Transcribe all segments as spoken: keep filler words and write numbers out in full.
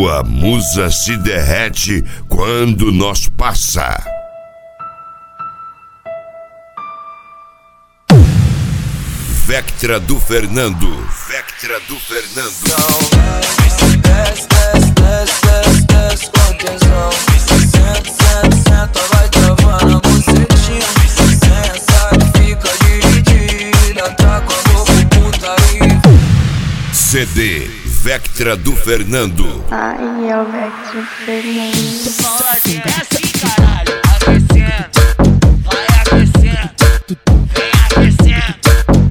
Tua musa se derrete quando nós passa. Vectra do Fernando. Vectra do Fernando. Desce, desce, desce, desce, desce com atenção. Senta, senta, senta, vai travando a bucetinha. Senta que fica dividida, tá quando for putaria. C D Vectra do Fernando. Ai, é o Vectra do Fernando. Pode, é assim, caralho. Aquecendo, vai aquecendo, vem aquecendo.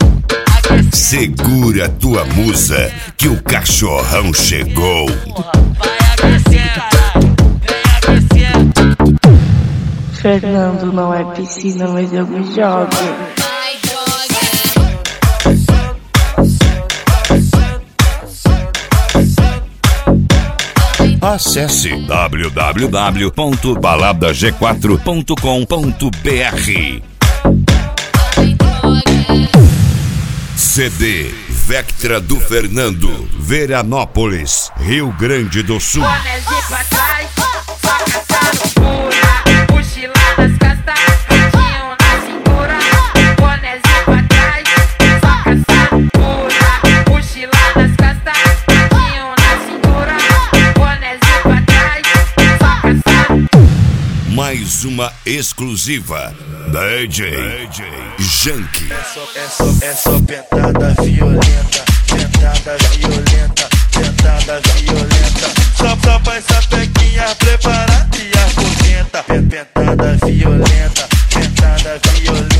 Segura tua musa que o cachorrão chegou. Vai aquecendo, caralho, vem aquecendo. Fernando não é piscina, mas eu me jogo. Acesse w w w ponto balada g quatro ponto com ponto b r. C D Vectra do Fernando, Veranópolis, Rio Grande do Sul. Bonézinho pra trás, só caçando pura. Mochila nas costas, cantinho na cintura. Bonézinho pra trás, só caçando pura. Mochila nas costas, cantinho na cintura. Bonézinho pra trás, só caçando. Mais uma exclusiva D J Janky. É só, é só, é só pentada violenta, pentada violenta, pentada violenta. Só, só pra essa pequinha preparada e aposenta. Pentada violenta, pentada violenta.